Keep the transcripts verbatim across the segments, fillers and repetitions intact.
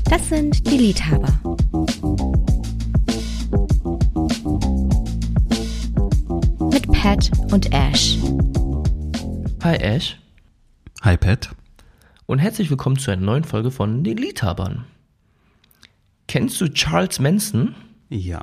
Das sind die Liebhaber. Mit Pat und Ash. Hi Ash. Hi Pat. Und herzlich willkommen zu einer neuen Folge von den Liebhabern. Kennst du Charles Manson? Ja.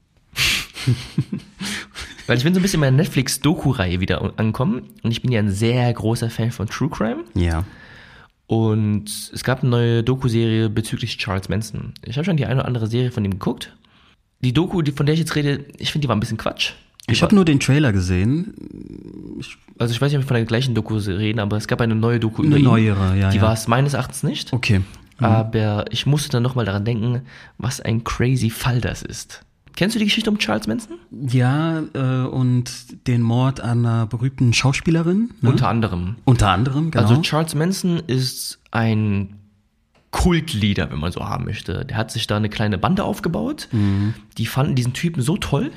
Weil ich bin so ein bisschen in meiner Netflix-Doku-Reihe wieder angekommen und ich bin ja ein sehr großer Fan von True Crime. Ja. Und es gab eine neue Doku-Serie bezüglich Charles Manson. Ich habe schon die eine oder andere Serie von ihm geguckt. Die Doku, die, von der ich jetzt rede, ich finde, die war ein bisschen Quatsch. Die ich habe nur den Trailer gesehen. Ich, also ich weiß nicht, ob wir von der gleichen Doku reden, aber es gab eine neue Doku eine über ihn. neuere, ja. Die ja. war es meines Erachtens nicht. Okay. Mhm. Aber ich musste dann nochmal daran denken, was ein crazy Fall das ist. Kennst du die Geschichte um Charles Manson? Ja, äh, und den Mord an einer berühmten Schauspielerin. Ne? Unter anderem. Unter anderem, genau. Also Charles Manson ist ein Kultleader, wenn man so haben möchte. Der hat sich da eine kleine Bande aufgebaut. Mhm. Die fanden diesen Typen so toll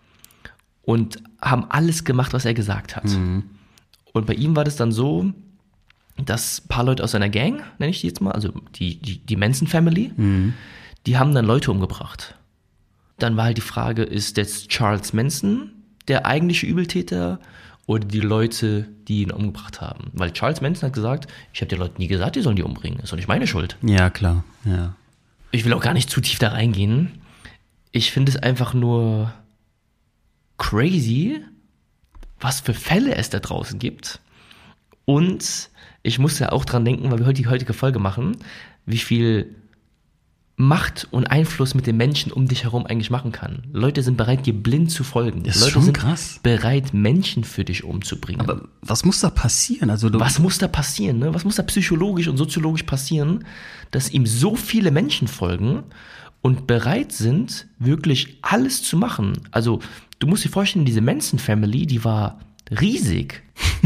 und haben alles gemacht, was er gesagt hat. Mhm. Und bei ihm war das dann so, dass ein paar Leute aus seiner Gang, nenne ich die jetzt mal, also die, die, die Manson Family, mhm. die haben dann Leute umgebracht. Dann war halt die Frage, ist jetzt Charles Manson der eigentliche Übeltäter oder die Leute, die ihn umgebracht haben? Weil Charles Manson hat gesagt, ich habe den Leuten nie gesagt, die sollen die umbringen. Das ist doch nicht meine Schuld. Ja, klar. Ja. Ich will auch gar nicht zu tief da reingehen. Ich finde es einfach nur crazy, was für Fälle es da draußen gibt. Und ich muss ja auch dran denken, weil wir heute die heutige Folge machen, wie viel Macht und Einfluss mit den Menschen um dich herum eigentlich machen kann. Leute sind bereit, dir blind zu folgen. Das ist Leute schon sind krass. bereit, Menschen für dich umzubringen. Aber was muss da passieren? Also du was muss da passieren? Ne? Was muss da psychologisch und soziologisch passieren, dass ihm so viele Menschen folgen und bereit sind, wirklich alles zu machen? Also du musst dir vorstellen, diese Manson Family, die war riesig.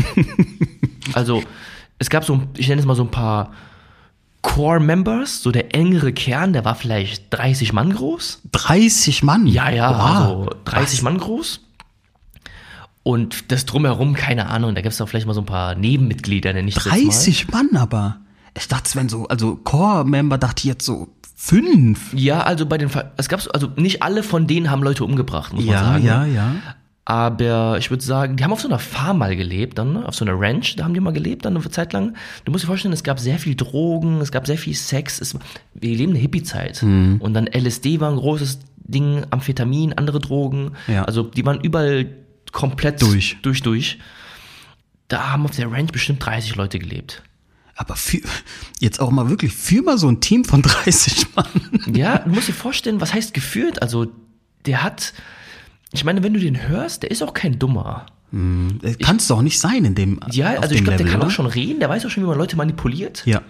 Also es gab so, ich nenne es mal so ein paar Core-Members, so der engere Kern, der war vielleicht dreißig Mann groß. dreißig Mann? Ja, ja, wow. also dreißig Was? Mann groß. Und das Drumherum, keine Ahnung, da gibt es auch vielleicht mal so ein paar Nebenmitglieder, nenne ich das jetzt mal. dreißig Mann aber? Ich dachte, es wären so, also Core-Member dachte ich jetzt so fünf. Ja, also bei den, es gab also nicht alle von denen haben Leute umgebracht, muss ja, man sagen. Ja, ja, ja. Aber ich würde sagen, die haben auf so einer Farm mal gelebt, dann, ne? Auf so einer Ranch, da haben die mal gelebt, dann eine Zeit lang. Du musst dir vorstellen, es gab sehr viel Drogen, es gab sehr viel Sex. Es, wir leben eine Hippie-Zeit. Mhm. Und dann L S D war ein großes Ding, Amphetamin, andere Drogen. Ja. Also die waren überall komplett durch. durch, durch. Da haben auf der Ranch bestimmt dreißig Leute gelebt. Aber für, jetzt auch mal wirklich, für mal so ein Team von dreißig Mann. Ja, du musst dir vorstellen, was heißt geführt? Also der hat... Ich meine, wenn du den hörst, der ist auch kein Dummer. Hm, kannst du auch nicht sein in dem Ja, also ich glaube, der kann oder? auch schon reden, der weiß auch schon, wie man Leute manipuliert. Ja.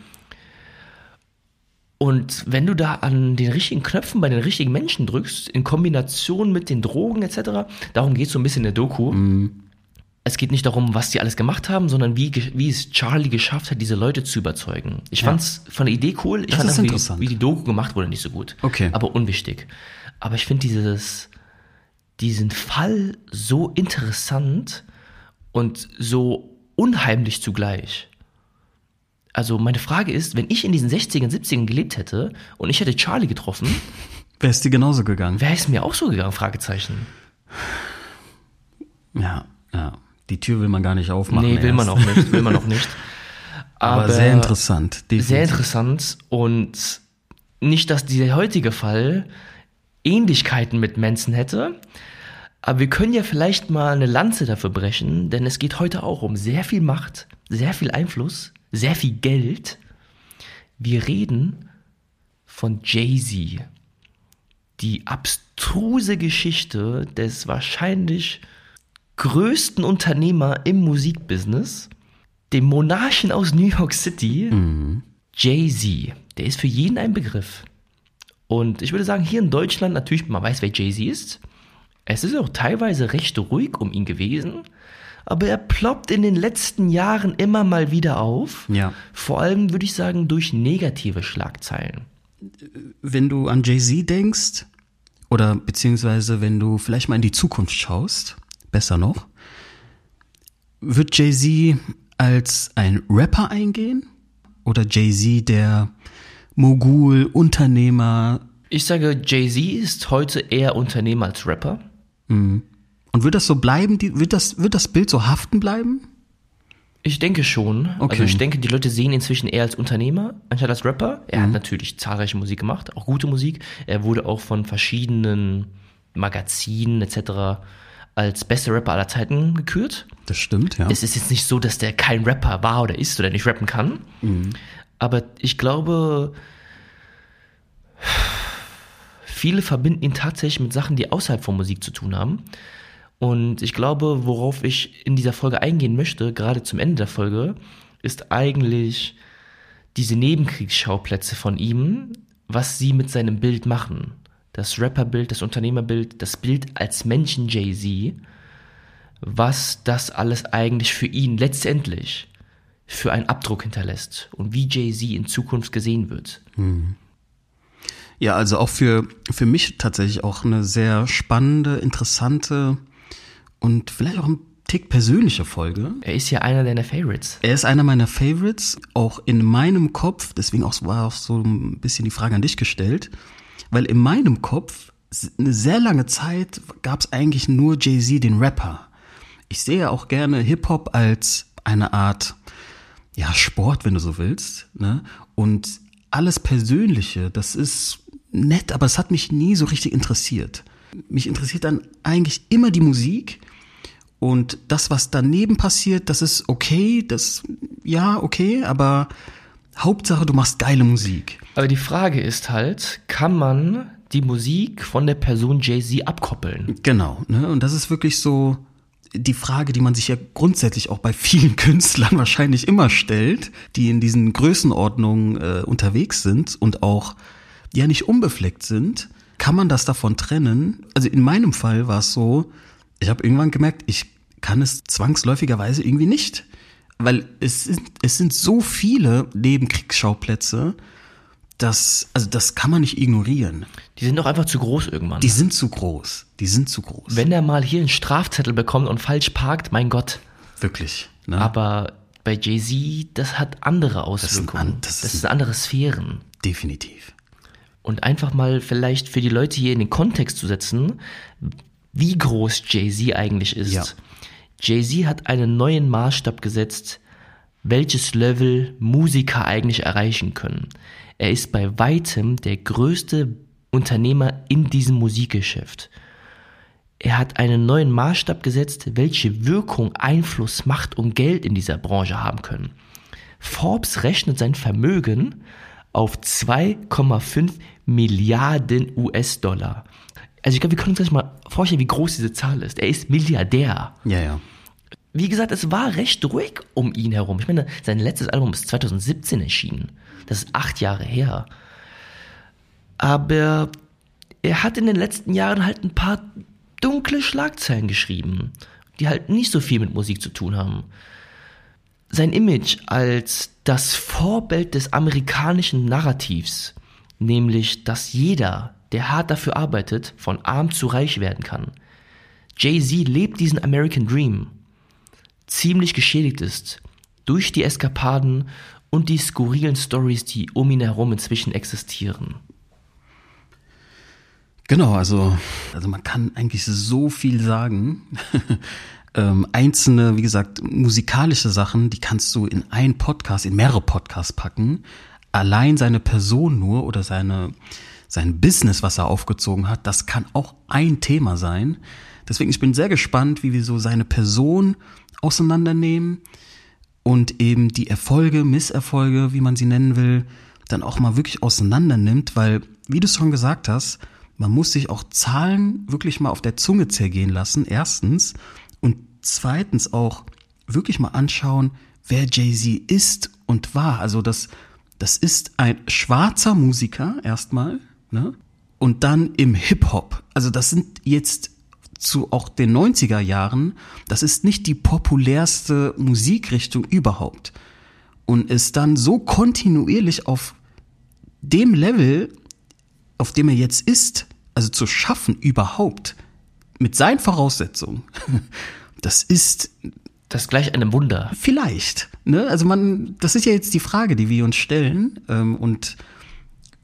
Und wenn du da an den richtigen Knöpfen bei den richtigen Menschen drückst, in Kombination mit den Drogen et cetera, darum geht es so ein bisschen in der Doku. Mhm. Es geht nicht darum, was die alles gemacht haben, sondern wie, wie es Charlie geschafft hat, diese Leute zu überzeugen. Ich ja. fand's von der Idee cool. Ich das fand ist auch, interessant. Wie, wie die Doku gemacht wurde, nicht so gut. Okay. Aber unwichtig. Aber ich finde dieses... diesen Fall so interessant und so unheimlich zugleich. Also meine Frage ist, wenn ich in diesen sechzigern, siebzigern gelebt hätte und ich hätte Charlie getroffen, wäre es dir genauso gegangen? Wäre es mir auch so gegangen, Fragezeichen. Ja, ja. Die Tür will man gar nicht aufmachen. Nee, will erst. man auch nicht, will man auch nicht. Aber, Aber sehr interessant. Definitiv. Sehr interessant und nicht, dass dieser heutige Fall Ähnlichkeiten mit Manson hätte, aber wir können ja vielleicht mal eine Lanze dafür brechen, denn es geht heute auch um sehr viel Macht, sehr viel Einfluss, sehr viel Geld. Wir reden von Jay-Z, die abstruse Geschichte des wahrscheinlich größten Unternehmer im Musikbusiness, dem Monarchen aus New York City, mhm. Jay-Z. Der ist für jeden ein Begriff. Und ich würde sagen, hier in Deutschland natürlich, man weiß, wer Jay-Z ist. Es ist auch teilweise recht ruhig um ihn gewesen, aber er ploppt in den letzten Jahren immer mal wieder auf. Ja. Vor allem, würde ich sagen, durch negative Schlagzeilen. Wenn du an Jay-Z denkst, oder beziehungsweise wenn du vielleicht mal in die Zukunft schaust, besser noch, wird Jay-Z als ein Rapper eingehen? Oder Jay-Z, der Mogul, Unternehmer. Ich sage, Jay-Z ist heute eher Unternehmer als Rapper. Mhm. Und wird das so bleiben? Die, wird, das, wird das Bild so haften bleiben? Ich denke schon. Okay. Also ich denke, die Leute sehen ihn inzwischen eher als Unternehmer, anstatt als Rapper. Er Mhm. hat natürlich zahlreiche Musik gemacht, auch gute Musik. Er wurde auch von verschiedenen Magazinen et cetera als bester Rapper aller Zeiten gekürt. Das stimmt, ja. Es ist jetzt nicht so, dass der kein Rapper war oder ist oder nicht rappen kann. Mhm. Aber ich glaube, viele verbinden ihn tatsächlich mit Sachen, die außerhalb von Musik zu tun haben. Und ich glaube, worauf ich in dieser Folge eingehen möchte, gerade zum Ende der Folge, ist eigentlich diese Nebenkriegsschauplätze von ihm, was sie mit seinem Bild machen. Das Rapperbild, das Unternehmerbild, das Bild als Menschen Jay-Z, was das alles eigentlich für ihn letztendlich für einen Abdruck hinterlässt und wie Jay-Z in Zukunft gesehen wird. Ja, also auch für, für mich tatsächlich auch eine sehr spannende, interessante und vielleicht auch ein Tick persönliche Folge. Er ist ja einer deiner Favorites. Er ist einer meiner Favorites, auch in meinem Kopf, deswegen auch, war auch so ein bisschen die Frage an dich gestellt, weil in meinem Kopf eine sehr lange Zeit gab es eigentlich nur Jay-Z, den Rapper. Ich sehe auch gerne Hip-Hop als eine Art, ja, Sport, wenn du so willst, ne? Und alles Persönliche, das ist nett, aber es hat mich nie so richtig interessiert. Mich interessiert dann eigentlich immer die Musik und das, was daneben passiert, das ist okay, das, ja, okay, aber Hauptsache, du machst geile Musik. Aber die Frage ist halt, kann man die Musik von der Person Jay-Z abkoppeln? Genau, ne? Und das ist wirklich so die Frage, die man sich ja grundsätzlich auch bei vielen Künstlern wahrscheinlich immer stellt, die in diesen Größenordnungen äh, unterwegs sind und auch ja nicht unbefleckt sind. Kann man das davon trennen? Also in meinem Fall war es so, ich habe irgendwann gemerkt, ich kann es zwangsläufigerweise irgendwie nicht. Weil es sind, es sind so viele Nebenkriegsschauplätze, dass, also das kann man nicht ignorieren. Die sind doch einfach zu groß irgendwann. Die sind zu groß. Die sind zu groß. Wenn er mal hier einen Strafzettel bekommt und falsch parkt, mein Gott. Wirklich. Ne? Aber bei Jay-Z, das hat andere Auswirkungen. Das, ist das, ein, sind andere Sphären. Definitiv. Und einfach mal vielleicht für die Leute hier in den Kontext zu setzen, wie groß Jay-Z eigentlich ist. Ja. Jay-Z hat einen neuen Maßstab gesetzt, welches Level Musiker eigentlich erreichen können. Er ist bei weitem der größte Unternehmer in diesem Musikgeschäft. Er hat einen neuen Maßstab gesetzt, welche Wirkung, Einfluss, Macht und Geld in dieser Branche haben können. Forbes rechnet sein Vermögen auf zwei Komma fünf Milliarden U S-Dollar. Also ich glaube, wir können uns gleich mal vorstellen, wie groß diese Zahl ist. Er ist Milliardär. Ja, ja. Wie gesagt, es war recht ruhig um ihn herum. Ich meine, sein letztes Album ist zwanzig siebzehn erschienen. Das ist acht Jahre her. Aber er hat in den letzten Jahren halt ein paar dunkle Schlagzeilen geschrieben, die halt nicht so viel mit Musik zu tun haben. Sein Image als das Vorbild des amerikanischen Narrativs, nämlich, dass jeder, der hart dafür arbeitet, von arm zu reich werden kann. Jay-Z lebt diesen American Dream, ziemlich geschädigt ist durch die Eskapaden und die skurrilen Stories, die um ihn herum inzwischen existieren. Genau, also, also man kann eigentlich so viel sagen. ähm, einzelne, wie gesagt, musikalische Sachen, die kannst du in einen Podcast, in mehrere Podcasts packen. Allein seine Person nur oder seine, sein Business, was er aufgezogen hat, das kann auch ein Thema sein. Deswegen, ich bin sehr gespannt, wie wir so seine Person auseinandernehmen und eben die Erfolge, Misserfolge, wie man sie nennen will, dann auch mal wirklich auseinander nimmt, weil, wie du schon gesagt hast, man muss sich auch Zahlen wirklich mal auf der Zunge zergehen lassen, erstens, und zweitens auch wirklich mal anschauen, wer Jay-Z ist und war. Also das, das ist ein schwarzer Musiker erstmal, ne? Und dann im Hip-Hop. Also das sind jetzt zu auch den neunziger Jahren, das ist nicht die populärste Musikrichtung überhaupt. Und es dann so kontinuierlich auf dem Level, auf dem er jetzt ist, also zu schaffen überhaupt, mit seinen Voraussetzungen, das ist Das ist gleich einem Wunder. vielleicht, ne? Also man, das ist ja jetzt die Frage, die wir uns stellen, ähm, und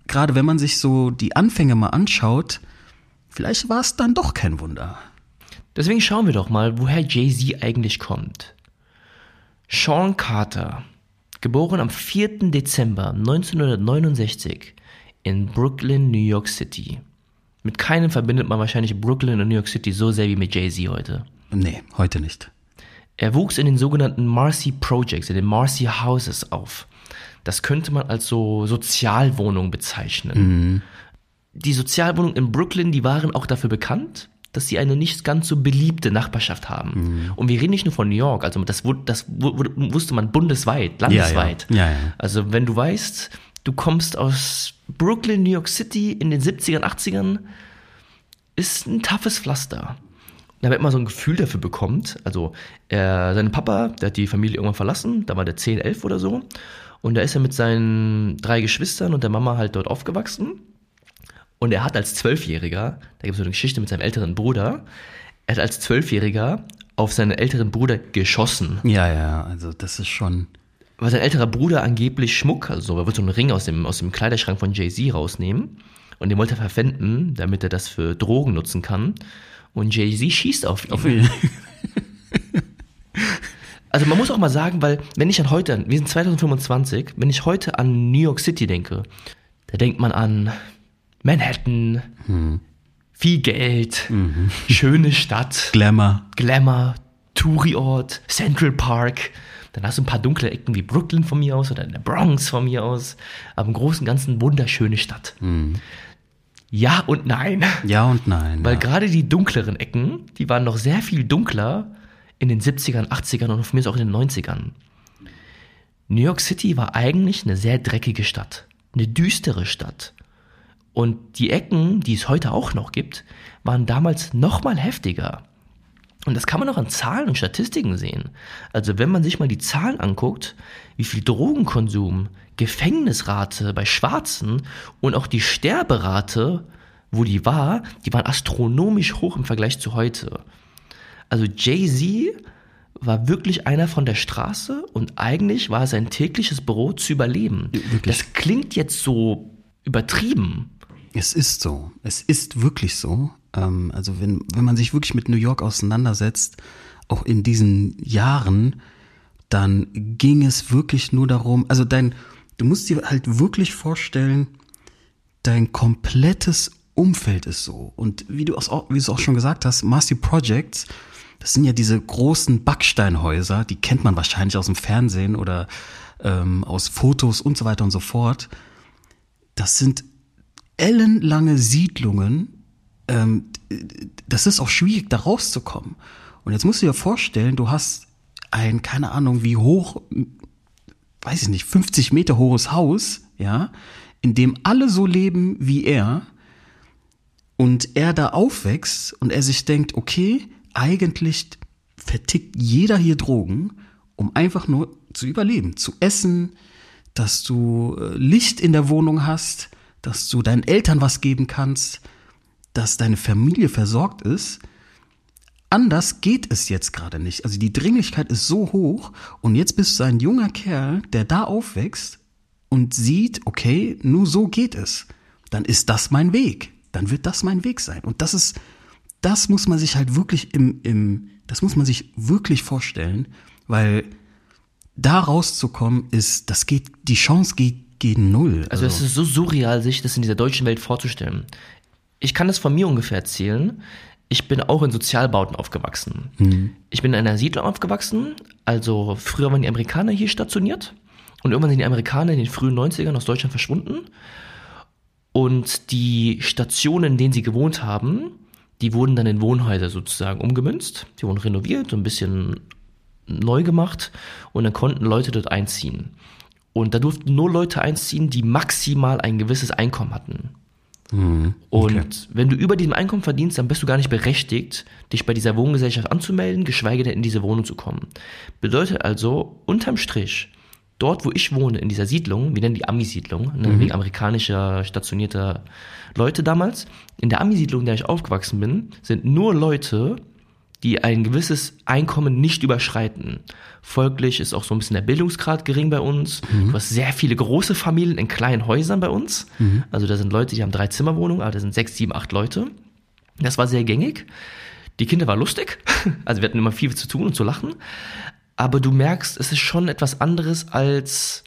gerade wenn man sich so die Anfänge mal anschaut, vielleicht war es dann doch kein Wunder. Deswegen schauen wir doch mal, woher Jay-Z eigentlich kommt. Sean Carter, geboren am vierten Dezember neunzehnhundertneunundsechzig in Brooklyn, New York City. Mit keinem verbindet man wahrscheinlich Brooklyn und New York City so sehr wie mit Jay-Z heute. Nee, heute nicht. Er wuchs in den sogenannten Marcy Projects, in den Marcy Houses auf. Das könnte man als so Sozialwohnung bezeichnen. Mhm. Die Sozialwohnungen in Brooklyn, die waren auch dafür bekannt, dass sie eine nicht ganz so beliebte Nachbarschaft haben. Mhm. Und wir reden nicht nur von New York, also das, das wusste man bundesweit, landesweit. Ja, ja. Ja, ja. Also wenn du weißt, du kommst aus Brooklyn, New York City in den siebzigern, achtzigern, ist ein toughes Pflaster. Damit man so ein Gefühl dafür bekommt, also äh, sein Papa, der hat die Familie irgendwann verlassen, da war der zehn, elf oder so, und da ist er mit seinen drei Geschwistern und der Mama halt dort aufgewachsen. Und er hat als Zwölfjähriger, da gibt es so eine Geschichte mit seinem älteren Bruder, er hat als Zwölfjähriger auf seinen älteren Bruder geschossen. Ja, ja, also das ist schon... Weil sein älterer Bruder angeblich Schmuck, also er wird so einen Ring aus dem, aus dem Kleiderschrank von Jay-Z rausnehmen und den wollte er verwenden, damit er das für Drogen nutzen kann. Und Jay-Z schießt auf ihn. Auf ihn. Also man muss auch mal sagen, weil wenn ich an heute, wir sind zwanzig fünfundzwanzig, wenn ich heute an New York City denke, da denkt man an Manhattan, hm. viel Geld, mhm. schöne Stadt, Glamour, Glamour, Touri-Ort, Central Park. Dann hast du ein paar dunkle Ecken wie Brooklyn von mir aus oder in der Bronx von mir aus. Aber im Großen und Ganzen wunderschöne Stadt. Mhm. Ja und nein. Ja und nein. Weil ja. gerade die dunkleren Ecken, die waren noch sehr viel dunkler in den siebzigern, achtzigern und von mir aus auch in den neunzigern. New York City war eigentlich eine sehr dreckige Stadt. Eine düstere Stadt. Und die Ecken, die es heute auch noch gibt, waren damals noch mal heftiger. Und das kann man auch an Zahlen und Statistiken sehen. Also wenn man sich mal die Zahlen anguckt, wie viel Drogenkonsum, Gefängnisrate bei Schwarzen und auch die Sterberate, wo die war, die waren astronomisch hoch im Vergleich zu heute. Also Jay-Z war wirklich einer von der Straße und eigentlich war sein tägliches Brot zu überleben. Wirklich? Das klingt jetzt so übertrieben. Es ist so. Es ist wirklich so. Ähm, also wenn, wenn man sich wirklich mit New York auseinandersetzt, auch in diesen Jahren, dann ging es wirklich nur darum, also dein, du musst dir halt wirklich vorstellen, dein komplettes Umfeld ist so. Und wie du auch, wie du es auch schon gesagt hast, Marcy Projects, das sind ja diese großen Backsteinhäuser, die kennt man wahrscheinlich aus dem Fernsehen oder ähm, aus Fotos und so weiter und so fort. Das sind ellenlange Siedlungen, ähm, das ist auch schwierig, da rauszukommen. Und jetzt musst du dir vorstellen, du hast ein, keine Ahnung, wie hoch, weiß ich nicht, fünfzig Meter hohes Haus, ja, in dem alle so leben wie er und er da aufwächst und er sich denkt, okay, eigentlich vertickt jeder hier Drogen, um einfach nur zu überleben, zu essen, dass du Licht in der Wohnung hast, dass du deinen Eltern was geben kannst, dass deine Familie versorgt ist. Anders geht es jetzt gerade nicht. Also die Dringlichkeit ist so hoch und jetzt bist du ein junger Kerl, der da aufwächst und sieht, okay, nur so geht es. Dann ist das mein Weg. Dann wird das mein Weg sein. Und das ist, das muss man sich halt wirklich im, im, das muss man sich wirklich vorstellen, weil da rauszukommen ist, das geht, die Chance geht gegen null. Also es ist so surreal, sich das in dieser deutschen Welt vorzustellen. Ich kann das von mir ungefähr erzählen. Ich bin auch in Sozialbauten aufgewachsen. Mhm. Ich bin in einer Siedlung aufgewachsen. Also früher waren die Amerikaner hier stationiert. Und irgendwann sind die Amerikaner in den frühen neunzigern aus Deutschland verschwunden. Und die Stationen, in denen sie gewohnt haben, die wurden dann in Wohnhäuser sozusagen umgemünzt. Die wurden renoviert und ein bisschen neu gemacht. Und dann konnten Leute dort einziehen. Und da durften nur Leute einziehen, die maximal ein gewisses Einkommen hatten. Mhm, okay. Und wenn du über diesem Einkommen verdienst, dann bist du gar nicht berechtigt, dich bei dieser Wohngesellschaft anzumelden, geschweige denn in diese Wohnung zu kommen. Bedeutet also, unterm Strich, dort wo ich wohne, in dieser Siedlung, wir nennen die Ami-Siedlung, ne, mhm. wegen amerikanischer stationierter Leute damals, in der Ami-Siedlung, in der ich aufgewachsen bin, sind nur Leute, die ein gewisses Einkommen nicht überschreiten. Folglich ist auch so ein bisschen der Bildungsgrad gering bei uns. Mhm. Du hast sehr viele große Familien in kleinen Häusern bei uns. Mhm. Also da sind Leute, die haben drei Zimmerwohnungen, aber da sind sechs, sieben, acht Leute. Das war sehr gängig. Die Kinder waren lustig. Also wir hatten immer viel zu tun und zu lachen. Aber du merkst, es ist schon etwas anderes als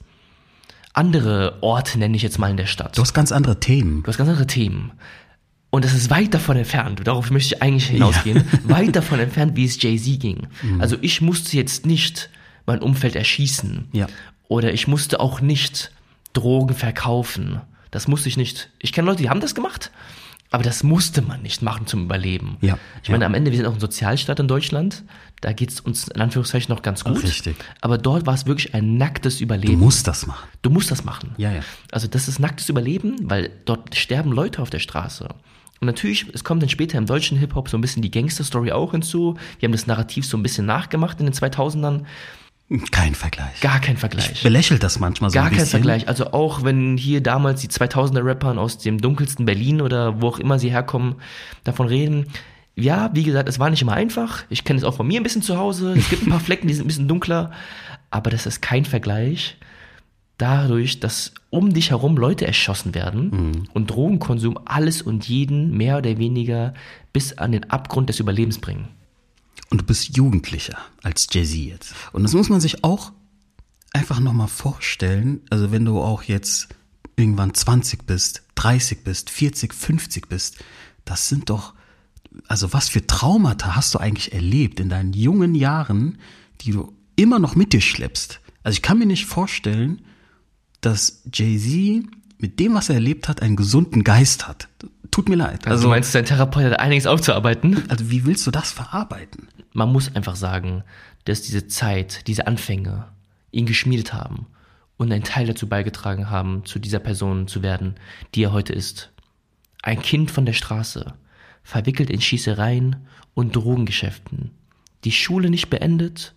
andere Orte, nenne ich jetzt mal in der Stadt. Du hast ganz andere Themen. Du hast ganz andere Themen. Und es ist weit davon entfernt, darauf möchte ich eigentlich hinausgehen, ja. weit davon entfernt, wie es Jay-Z ging. Mhm. Also ich musste jetzt nicht mein Umfeld erschießen. Ja. Oder ich musste auch nicht Drogen verkaufen. Das musste ich nicht. Ich kenne Leute, die haben das gemacht, aber das musste man nicht machen zum Überleben. Ja. Ich meine, ja. am Ende, wir sind auch ein Sozialstaat in Deutschland, da geht es uns in Anführungszeichen noch ganz gut. Richtig. Aber dort war es wirklich ein nacktes Überleben. Du musst das machen. Du musst das machen. Ja, ja. Also das ist nacktes Überleben, weil dort sterben Leute auf der Straße. Und natürlich, es kommt dann später im deutschen Hip-Hop so ein bisschen die Gangster-Story auch hinzu. Wir haben das Narrativ so ein bisschen nachgemacht in den zweitausendern. Kein Vergleich. Gar kein Vergleich. Ich belächelt das manchmal so Gar ein bisschen. Gar kein Vergleich. Also auch wenn hier damals die zweitausender-Rapper aus dem dunkelsten Berlin oder wo auch immer sie herkommen, davon reden. Ja, wie gesagt, es war nicht immer einfach. Ich kenne es auch von mir ein bisschen zu Hause. Es gibt ein paar Flecken, die sind ein bisschen dunkler. Aber das ist kein Vergleich dadurch, dass um dich herum Leute erschossen werden mhm. und Drogenkonsum alles und jeden mehr oder weniger bis an den Abgrund des Überlebens bringen. Und du bist Jugendlicher als Jay-Z jetzt. Und das muss man sich auch einfach nochmal vorstellen. Also wenn du auch jetzt irgendwann zwanzig bist, dreißig bist, vierzig, fünfzig bist, das sind doch, also was für Traumata hast du eigentlich erlebt in deinen jungen Jahren, die du immer noch mit dir schleppst. Also ich kann mir nicht vorstellen, dass Jay-Z mit dem, was er erlebt hat, einen gesunden Geist hat. Tut mir leid. Also, also du meinst, dein Therapeut hat einiges aufzuarbeiten? Also wie willst du das verarbeiten? Man muss einfach sagen, dass diese Zeit, diese Anfänge ihn geschmiedet haben und einen Teil dazu beigetragen haben, zu dieser Person zu werden, die er heute ist. Ein Kind von der Straße, verwickelt in Schießereien und Drogengeschäften, die Schule nicht beendet,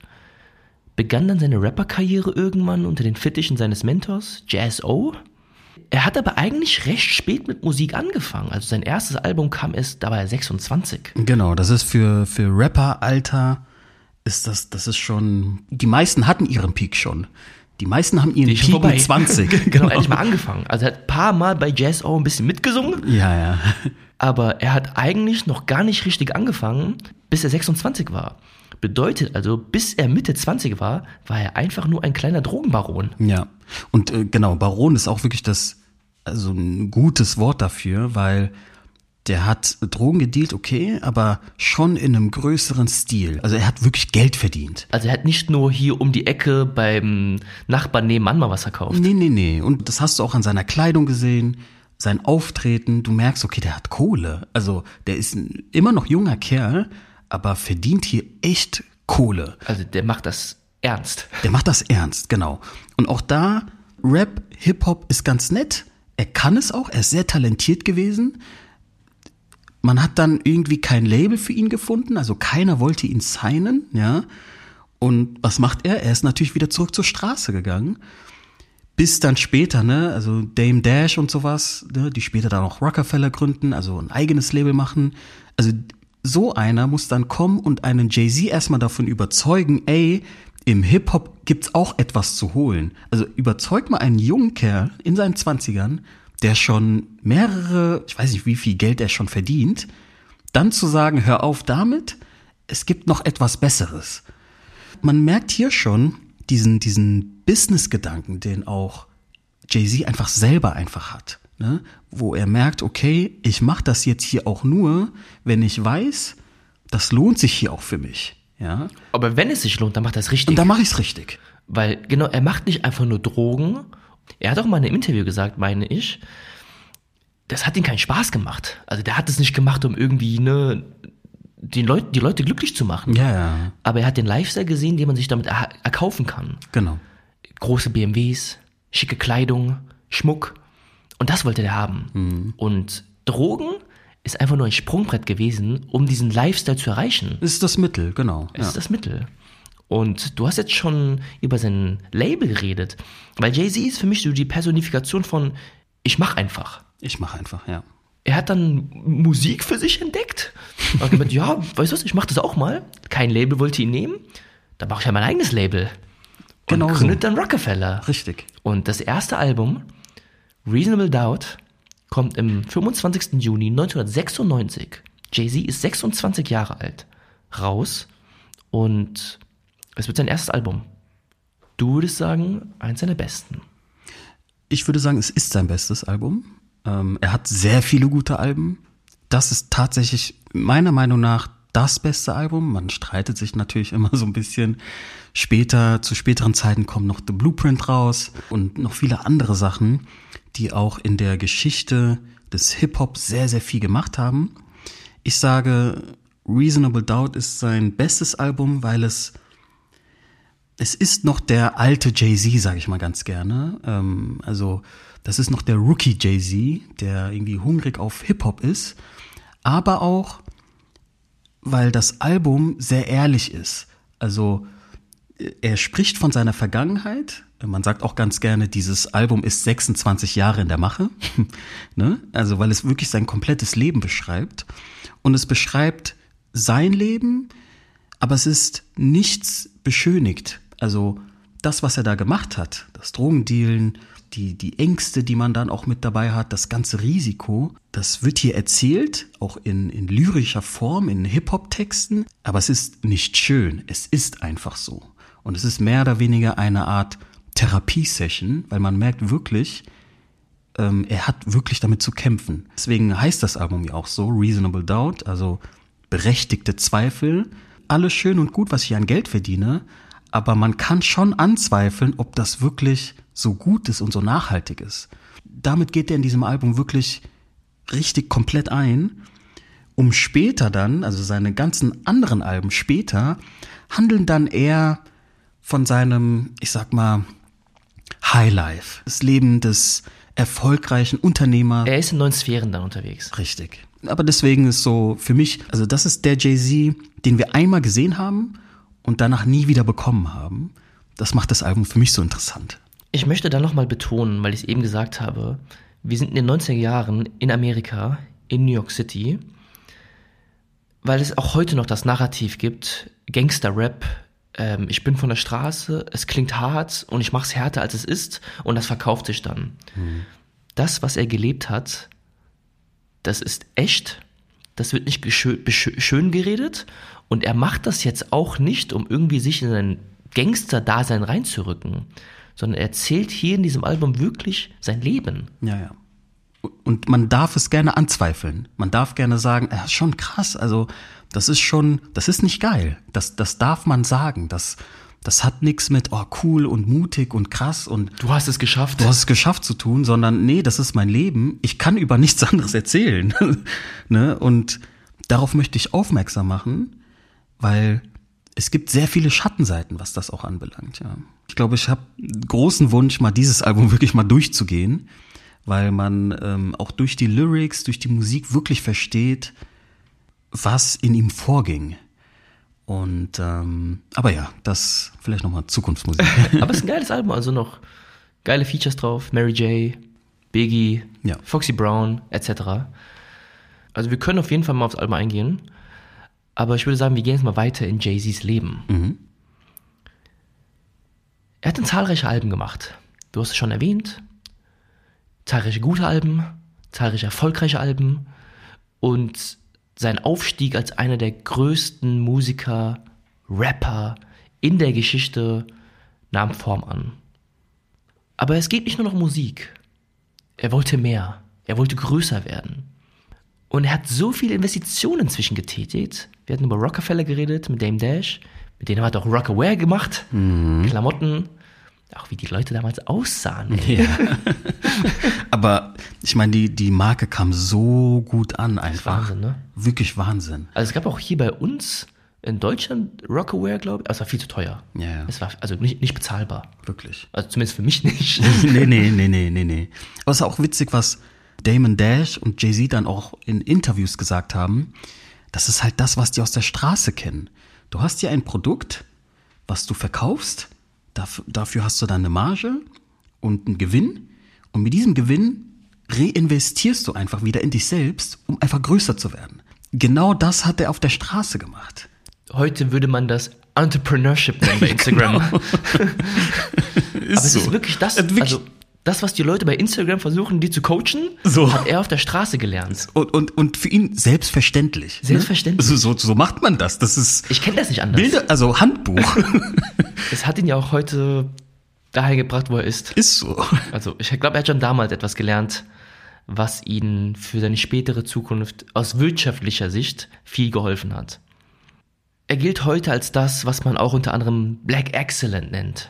begann dann seine Rapperkarriere irgendwann unter den Fittichen seines Mentors, Jaz-O. Er hat aber eigentlich recht spät mit Musik angefangen. Also sein erstes Album kam erst, da war er sechsundzwanzig. Genau, das ist für, für Rapper-Alter, ist das, das ist schon, die meisten hatten ihren Peak schon. Die meisten haben ihren Peak mit zwanzig. Genau, er hat nicht mal angefangen. Also er hat ein paar Mal bei Jaz-O ein bisschen mitgesungen. Ja, ja. Aber er hat eigentlich noch gar nicht richtig angefangen, bis er sechsundzwanzig war. Bedeutet also, bis er Mitte zwanzig war, war er einfach nur ein kleiner Drogenbaron. Ja, und äh, genau, Baron ist auch wirklich das, also ein gutes Wort dafür, weil der hat Drogen gedealt, okay, aber schon in einem größeren Stil. Also er hat wirklich Geld verdient. Also er hat nicht nur hier um die Ecke beim Nachbarn nebenan mal was verkauft. Nee, nee, nee. Und das hast du auch an seiner Kleidung gesehen, sein Auftreten. Du merkst, okay, der hat Kohle. Also der ist ein immer noch junger Kerl, aber verdient hier echt Kohle. Also der macht das ernst. Der macht das ernst, genau. Und auch da, Rap, Hip-Hop ist ganz nett. Er kann es auch, er ist sehr talentiert gewesen. Man hat dann irgendwie kein Label für ihn gefunden, also keiner wollte ihn signen, ja. Und was macht er? Er ist natürlich wieder zurück zur Straße gegangen. Bis dann später, ne, also Dame Dash und sowas, ne, die später dann auch Rockefeller gründen, also ein eigenes Label machen. Also so einer muss dann kommen und einen Jay-Z erstmal davon überzeugen, ey, im Hip-Hop gibt's auch etwas zu holen. Also überzeug mal einen jungen Kerl in seinen Zwanzigern, der schon mehrere, ich weiß nicht, wie viel Geld er schon verdient, dann zu sagen, hör auf damit, es gibt noch etwas Besseres. Man merkt hier schon diesen, diesen Business-Gedanken, den auch Jay-Z einfach selber einfach hat. Ne, wo er merkt, okay, ich mache das jetzt hier auch nur, wenn ich weiß, das lohnt sich hier auch für mich. Ja? Aber wenn es sich lohnt, dann macht er es richtig. Und dann mache ich es richtig. Weil, genau, er macht nicht einfach nur Drogen. Er hat auch mal in einem Interview gesagt, meine ich, das hat ihm keinen Spaß gemacht. Also der hat es nicht gemacht, um irgendwie ne, die, Leute, die Leute glücklich zu machen. Ja, ja. Aber er hat den Lifestyle gesehen, den man sich damit er- erkaufen kann. Genau. Große B M Ws, schicke Kleidung, Schmuck. Und das wollte der haben. Mhm. Und Drogen ist einfach nur ein Sprungbrett gewesen, um diesen Lifestyle zu erreichen. Es ist das Mittel, genau. Es ja. ist das Mittel. Und du hast jetzt schon über sein Label geredet. Weil Jay-Z ist für mich so die Personifikation von ich mach einfach. Ich mach einfach, ja. Er hat dann Musik für sich entdeckt. Er hat gemeint, ja, weißt du was, ich mach das auch mal. Kein Label wollte ihn nehmen. Dann mache ich ja mein eigenes Label. Und Genau gründet so. dann Rockefeller. Richtig. Und das erste Album, Reasonable Doubt, kommt am fünfundzwanzigsten Juni neunzehnhundertsechsundneunzig. Jay-Z ist sechsundzwanzig Jahre alt. Raus. Und es wird sein erstes Album. Du würdest sagen, eins seiner besten. Ich würde sagen, es ist sein bestes Album. Ähm, er hat sehr viele gute Alben. Das ist tatsächlich meiner Meinung nach das beste Album. Man streitet sich natürlich immer so ein bisschen. Später, zu späteren Zeiten kommt noch The Blueprint raus und noch viele andere Sachen, die auch in der Geschichte des Hip-Hop sehr, sehr viel gemacht haben. Ich sage, Reasonable Doubt ist sein bestes Album, weil es es ist noch der alte Jay-Z, sage ich mal ganz gerne. Ähm, also das ist noch der Rookie Jay-Z, der irgendwie hungrig auf Hip-Hop ist, aber auch, weil das Album sehr ehrlich ist. Also er spricht von seiner Vergangenheit. Man sagt auch ganz gerne, dieses Album ist sechsundzwanzig Jahre in der Mache, ne? Also weil es wirklich sein komplettes Leben beschreibt. Und es beschreibt sein Leben, aber es ist nichts beschönigt. Also das, was er da gemacht hat, das Drogendealen, die, die Ängste, die man dann auch mit dabei hat, das ganze Risiko, das wird hier erzählt, auch in, in lyrischer Form, in Hip-Hop-Texten, aber es ist nicht schön, es ist einfach so. Und es ist mehr oder weniger eine Art Therapiesession, weil man merkt wirklich, ähm, er hat wirklich damit zu kämpfen. Deswegen heißt das Album ja auch so, Reasonable Doubt, also berechtigte Zweifel. Alles schön und gut, was ich an Geld verdiene, aber man kann schon anzweifeln, ob das wirklich so gut ist und so nachhaltig ist. Damit geht er in diesem Album wirklich richtig komplett ein, um später dann, also seine ganzen anderen Alben später, handeln dann eher von seinem, ich sag mal, Highlife, das Leben des erfolgreichen Unternehmers. Er ist in neuen Sphären dann unterwegs. Richtig. Aber deswegen ist so für mich, also das ist der Jay-Z, den wir einmal gesehen haben und danach nie wieder bekommen haben. Das macht das Album für mich so interessant. Ich möchte da nochmal betonen, weil ich es eben gesagt habe, wir sind in den neunziger Jahren in Amerika, in New York City, weil es auch heute noch das Narrativ gibt, Gangster-Rap, ähm, ich bin von der Straße, es klingt hart und ich mache es härter, als es ist und das verkauft sich dann. Mhm. Das, was er gelebt hat, das ist echt, das wird nicht geschö- beschö- schön geredet und er macht das jetzt auch nicht, um irgendwie sich in sein Gangster-Dasein reinzurücken, sondern er erzählt hier in diesem Album wirklich sein Leben. Ja, ja. Und man darf es gerne anzweifeln. Man darf gerne sagen, ja, schon krass, also das ist schon, das ist nicht geil. Das, das darf man sagen. Das, das hat nichts mit, oh, cool und mutig und krass und du hast es geschafft. Du hast es geschafft zu tun, sondern nee, das ist mein Leben. Ich kann über nichts anderes erzählen. Ne? Und darauf möchte ich aufmerksam machen, weil es gibt sehr viele Schattenseiten, was das auch anbelangt. Ja. Ich glaube, ich habe großen Wunsch, mal dieses Album wirklich mal durchzugehen, weil man ähm, auch durch die Lyrics, durch die Musik wirklich versteht, was in ihm vorging. Und ähm, aber ja, das vielleicht nochmal Zukunftsmusik. Aber es ist ein geiles Album, also noch geile Features drauf, Mary J, Biggie, ja. Foxy Brown, et cetera. Also wir können auf jeden Fall mal aufs Album eingehen, aber ich würde sagen, wir gehen jetzt mal weiter in Jay-Z's Leben. Mhm. Er hat dann zahlreiche Alben gemacht. Du hast es schon erwähnt. Zahlreiche gute Alben, zahlreiche erfolgreiche Alben und sein Aufstieg als einer der größten Musiker, Rapper in der Geschichte nahm Form an. Aber es geht nicht nur noch um Musik. Er wollte mehr. Er wollte größer werden. Und er hat so viele Investitionen inzwischen getätigt. Wir hatten über Rockefeller geredet, mit Dame Dash. Mit denen hat er auch Rockaware gemacht. Mhm. Klamotten. Auch wie die Leute damals aussahen. Ja. Aber ich meine, die, die Marke kam so gut an einfach. Wahnsinn, ne? Wirklich Wahnsinn. Also es gab auch hier bei uns in Deutschland Rockaware, glaube ich. Aber es war viel zu teuer. Ja, ja. Es war also nicht, nicht bezahlbar. Wirklich. Also zumindest für mich nicht. nee, nee, nee, nee, nee, nee. Aber es ist auch witzig, was Damon Dash und Jay-Z dann auch in Interviews gesagt haben. Das ist halt das, was die aus der Straße kennen. Du hast hier ein Produkt, was du verkaufst. Dafür, dafür hast du dann eine Marge und einen Gewinn. Und mit diesem Gewinn reinvestierst du einfach wieder in dich selbst, um einfach größer zu werden. Genau das hat er auf der Straße gemacht. Heute würde man das Entrepreneurship nennen bei Instagram. Genau. Aber es so. ist wirklich das, Es wirklich- also das, was die Leute bei Instagram versuchen, die zu coachen, So. hat er auf der Straße gelernt. Und, und, und für ihn selbstverständlich. Selbstverständlich. Ne? So, so, so macht man das. Das ist Ich kenne das nicht anders. Bilder, also Handbuch. Es hat ihn ja auch heute dahin gebracht, wo er ist. Ist so. Also ich glaube, er hat schon damals etwas gelernt, was ihm für seine spätere Zukunft aus wirtschaftlicher Sicht viel geholfen hat. Er gilt heute als das, was man auch unter anderem Black Excellent nennt.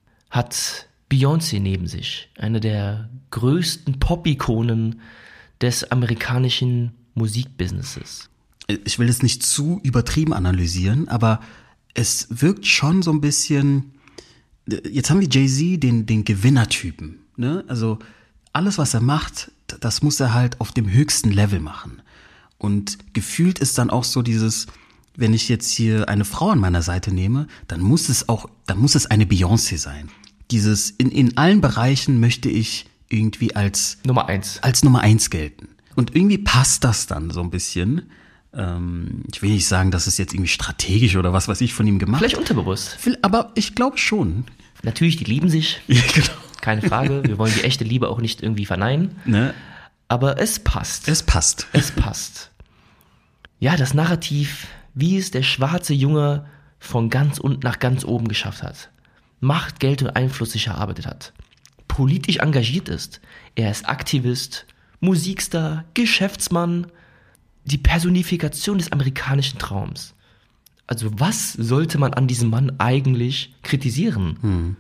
Hat Beyoncé neben sich, eine der größten Pop-Ikonen des amerikanischen Musikbusinesses. Ich will es nicht zu übertrieben analysieren, aber es wirkt schon so ein bisschen, jetzt haben wir Jay-Z, den, den Gewinnertypen, ne? Also alles, was er macht, das muss er halt auf dem höchsten Level machen. Und gefühlt ist dann auch so dieses, wenn ich jetzt hier eine Frau an meiner Seite nehme, dann muss es auch, dann muss es eine Beyoncé sein. Dieses, in, in allen Bereichen möchte ich irgendwie als, Nummer eins. als Nummer eins gelten. Und irgendwie passt das dann so ein bisschen. Ähm, ich will nicht sagen, dass es jetzt irgendwie strategisch oder was weiß ich von ihm gemacht. Vielleicht unterbewusst. Aber ich glaube schon. Natürlich, die lieben sich, Ja, genau. keine Frage. Wir wollen die echte Liebe auch nicht irgendwie verneinen. Ne? Aber es passt. Es passt. Es passt. Ja, das Narrativ, wie es der schwarze Junge von ganz unten nach ganz oben geschafft hat. Macht, Geld und Einfluss sich erarbeitet hat. Politisch engagiert ist. Er ist Aktivist, Musikstar, Geschäftsmann. Die Personifikation des amerikanischen Traums. Also was sollte man an diesem Mann eigentlich kritisieren? Hm.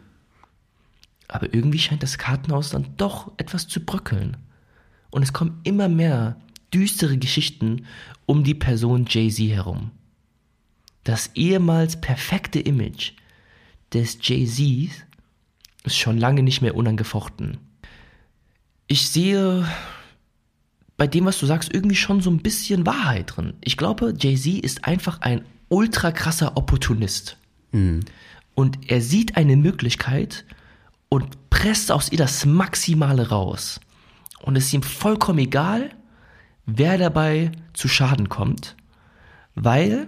Aber irgendwie scheint das Kartenhaus dann doch etwas zu bröckeln. Und es kommen immer mehr düstere Geschichten um die Person Jay-Z herum. Das ehemals perfekte Image des Jay-Z ist schon lange nicht mehr unangefochten. Ich sehe bei dem, was du sagst, irgendwie schon so ein bisschen Wahrheit drin. Ich glaube, Jay-Z ist einfach ein ultra krasser Opportunist. Mhm. Und er sieht eine Möglichkeit und presst aus ihr das Maximale raus. Und es ist ihm vollkommen egal, wer dabei zu Schaden kommt, weil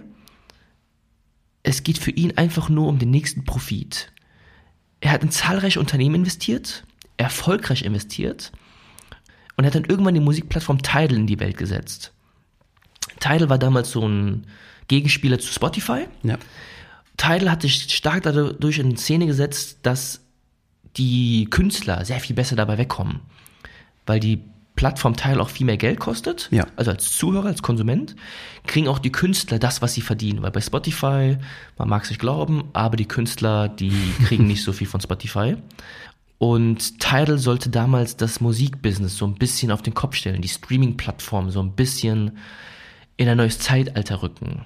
es geht für ihn einfach nur um den nächsten Profit. Er hat in zahlreiche Unternehmen investiert, erfolgreich investiert und hat dann irgendwann die Musikplattform Tidal in die Welt gesetzt. Tidal war damals so ein Gegenspieler zu Spotify. Ja. Tidal hat sich stark dadurch in Szene gesetzt, dass die Künstler sehr viel besser dabei wegkommen, weil die Plattform Tidal auch viel mehr Geld kostet, Ja. also als Zuhörer, als Konsument, kriegen auch die Künstler das, was sie verdienen, weil bei Spotify, man mag es nicht glauben, aber die Künstler, die kriegen nicht so viel von Spotify. Und Tidal sollte damals das Musikbusiness so ein bisschen auf den Kopf stellen, die Streaming-Plattform so ein bisschen in ein neues Zeitalter rücken.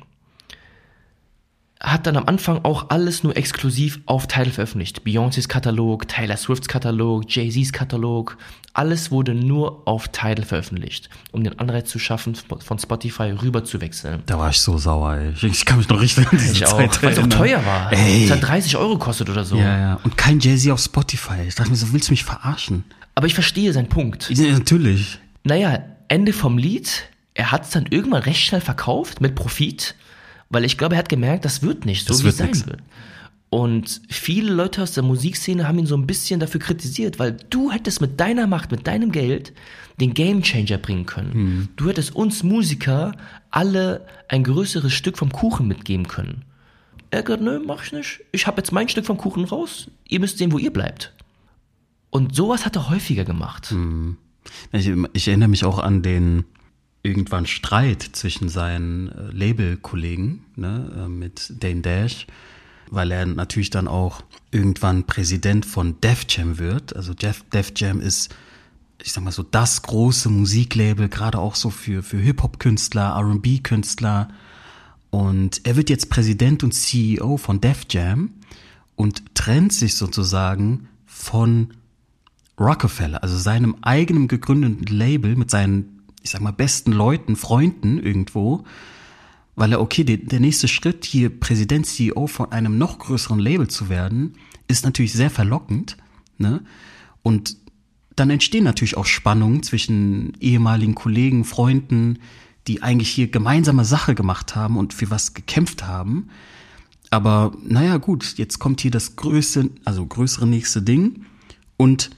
Hat dann am Anfang auch alles nur exklusiv auf Tidal veröffentlicht. Beyoncés Katalog, Taylor Swifts Katalog, Jay-Z's Katalog. Alles wurde nur auf Tidal veröffentlicht, um den Anreiz zu schaffen, von Spotify rüber zu wechseln. Da war ich so sauer, ey. Ich, ich kann mich noch richtig an diese Ich auch, Zeit weil es auch erinnern. teuer war. Ey. Es hat dreißig Euro kostet oder so. Ja, ja. Und kein Jay-Z auf Spotify. Ich dachte mir so, willst du mich verarschen? Aber ich verstehe seinen Punkt. Ja, natürlich. Naja, Ende vom Lied. Er hat es dann irgendwann recht schnell verkauft mit Profit, weil ich glaube, er hat gemerkt, das wird nicht so, Das wie wird es sein nix. wird. Und viele Leute aus der Musikszene haben ihn so ein bisschen dafür kritisiert, weil du hättest mit deiner Macht, mit deinem Geld den Gamechanger bringen können. Hm. Du hättest uns Musiker alle ein größeres Stück vom Kuchen mitgeben können. Er hat gesagt, nö, mach ich nicht. Ich habe jetzt mein Stück vom Kuchen raus. Ihr müsst sehen, wo ihr bleibt. Und sowas hat er häufiger gemacht. Hm. Ich, ich erinnere mich auch an den irgendwann Streit zwischen seinen äh, Labelkollegen, ne, äh, mit Dame Dash, weil er natürlich dann auch irgendwann Präsident von Def Jam wird. Also Def, Def Jam ist, ich sag mal so, das große Musiklabel, gerade auch so für, für Hip-Hop-Künstler, R und B-Künstler. Und er wird jetzt Präsident und C E O von Def Jam und trennt sich sozusagen von Rockefeller, also seinem eigenen gegründeten Label mit seinen, ich sag mal, besten Leuten, Freunden irgendwo, weil er, okay, der, der nächste Schritt hier, Präsident, C E O von einem noch größeren Label zu werden, ist natürlich sehr verlockend, ne? Und dann entstehen natürlich auch Spannungen zwischen ehemaligen Kollegen, Freunden, die eigentlich hier gemeinsame Sache gemacht haben und für was gekämpft haben. Aber naja, gut, jetzt kommt hier das größte, also größere nächste Ding. Und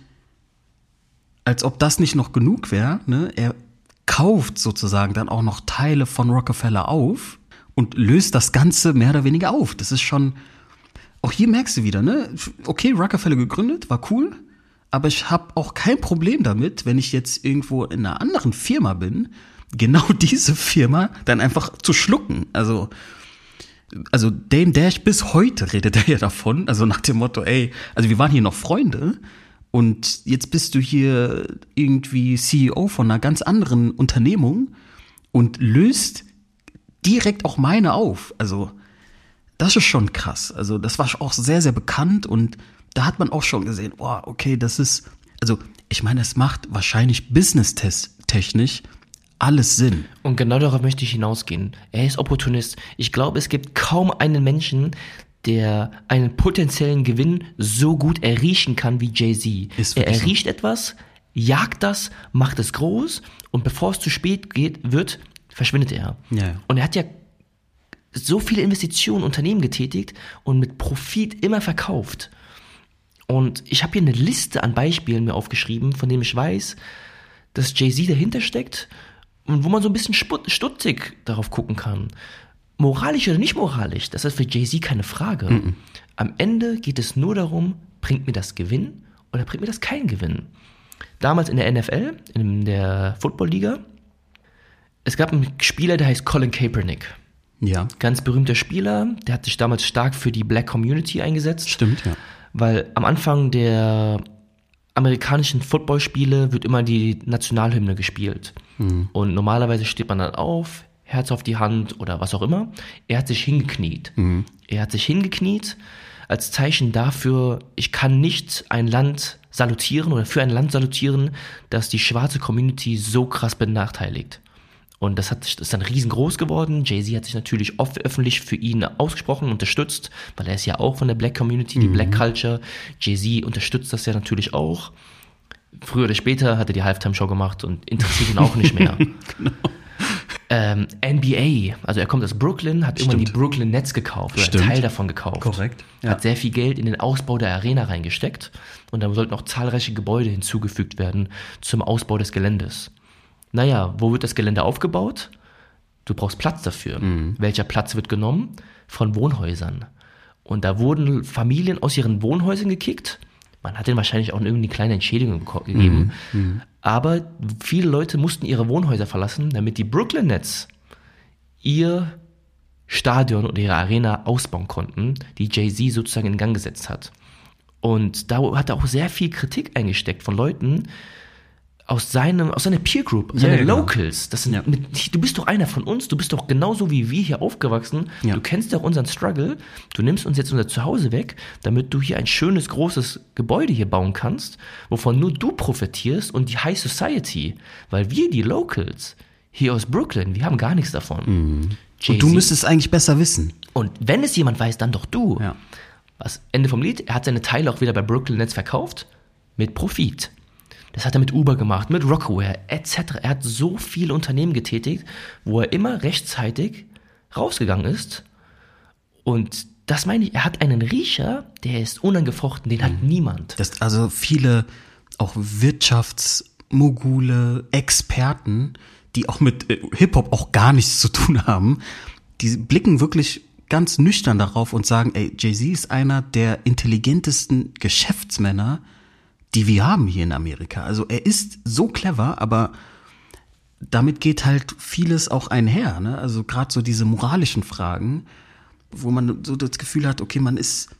als ob das nicht noch genug wäre, ne, er kauft sozusagen dann auch noch Teile von Rockefeller auf und löst das Ganze mehr oder weniger auf. Das ist schon, auch hier merkst du wieder, ne, okay, Rockefeller gegründet, war cool, aber ich habe auch kein Problem damit, wenn ich jetzt irgendwo in einer anderen Firma bin, genau diese Firma dann einfach zu schlucken. Also, also Dame Dash bis heute redet er ja davon, also nach dem Motto, ey, also wir waren hier noch Freunde und jetzt bist du hier irgendwie C E O von einer ganz anderen Unternehmung und löst direkt auch meine auf. Also das ist schon krass. Also das war auch sehr, sehr bekannt und da hat man auch schon gesehen, oh, okay, das ist, also ich meine, es macht wahrscheinlich business-technisch alles Sinn. Und genau darauf möchte ich hinausgehen. Er ist Opportunist. Ich glaube, es gibt kaum einen Menschen, der einen potenziellen Gewinn so gut erriechen kann wie Jay-Z. Er erriecht so. etwas, jagt das, macht es groß und bevor es zu spät geht, wird, verschwindet er. Ja, ja. Und er hat ja so viele Investitionen, Unternehmen getätigt und mit Profit immer verkauft. Und ich habe hier eine Liste an Beispielen mir aufgeschrieben, von denen ich weiß, dass Jay-Z dahinter steckt und wo man so ein bisschen stutzig darauf gucken kann. Moralisch oder nicht moralisch, das ist für Jay-Z keine Frage. Mm-mm. Am Ende geht es nur darum, bringt mir das Gewinn oder bringt mir das keinen Gewinn? Damals in der N F L, in der Football-Liga, es gab einen Spieler, der heißt Colin Kaepernick. Ja. Ganz berühmter Spieler, der hat sich damals stark für die Black Community eingesetzt. Stimmt, ja. Weil am Anfang der amerikanischen Footballspiele wird immer die Nationalhymne gespielt. Mhm. Und normalerweise steht man dann auf, Herz auf die Hand oder was auch immer. Er hat sich hingekniet. Mhm. Er hat sich hingekniet als Zeichen dafür, ich kann nicht ein Land salutieren oder für ein Land salutieren, das die schwarze Community so krass benachteiligt. Und das, hat, das ist dann riesengroß geworden. Jay-Z hat sich natürlich oft öffentlich für ihn ausgesprochen, unterstützt, weil er ist ja auch von der Black Community, die mhm. Black Culture. Jay-Z unterstützt das ja natürlich auch. Früher oder später hat er die Halftime-Show gemacht und interessiert ihn auch nicht mehr. Genau. Ähm, N B A, also er kommt aus Brooklyn, hat Stimmt. irgendwann die Brooklyn Nets gekauft oder einen Teil davon gekauft. Korrekt. Ja. Hat sehr viel Geld in den Ausbau der Arena reingesteckt und dann sollten auch zahlreiche Gebäude hinzugefügt werden zum Ausbau des Geländes. Naja, wo wird das Gelände aufgebaut? Du brauchst Platz dafür. Mhm. Welcher Platz wird genommen? Von Wohnhäusern. Und da wurden Familien aus ihren Wohnhäusern gekickt. Man hat denen wahrscheinlich auch irgendwie eine kleine Entschädigung gegeben. Mhm. Aber viele Leute mussten ihre Wohnhäuser verlassen, damit die Brooklyn Nets ihr Stadion oder ihre Arena ausbauen konnten, die Jay-Z sozusagen in Gang gesetzt hat. Und da hat er auch sehr viel Kritik eingesteckt von Leuten, aus seinem, aus seiner Peer Group, seine ja, Locals. Das sind ja. mit, du bist doch einer von uns, du bist doch genauso wie wir hier aufgewachsen. Ja. Du kennst doch unseren Struggle. Du nimmst uns jetzt unser Zuhause weg, damit du hier ein schönes, großes Gebäude hier bauen kannst, wovon nur du profitierst und die High Society. Weil wir, die Locals, hier aus Brooklyn, wir haben gar nichts davon. Mhm. Und du müsstest eigentlich besser wissen. Und wenn es jemand weiß, dann doch du. Ja. Was, Ende vom Lied, er hat seine Teile auch wieder bei Brooklyn Nets verkauft, mit Profit. Das hat er mit Uber gemacht, mit Rockaware et cetera. Er hat so viele Unternehmen getätigt, wo er immer rechtzeitig rausgegangen ist. Und das meine ich, er hat einen Riecher, der ist unangefochten, den hat niemand. Das, also viele auch Wirtschaftsmogule, Experten, die auch mit Hip-Hop auch gar nichts zu tun haben, die blicken wirklich ganz nüchtern darauf und sagen, ey, Jay-Z ist einer der intelligentesten Geschäftsmänner, die wir haben hier in Amerika. Also er ist so clever, aber damit geht halt vieles auch einher, ne? Also gerade so diese moralischen Fragen, wo man so das Gefühl hat, okay, man ist,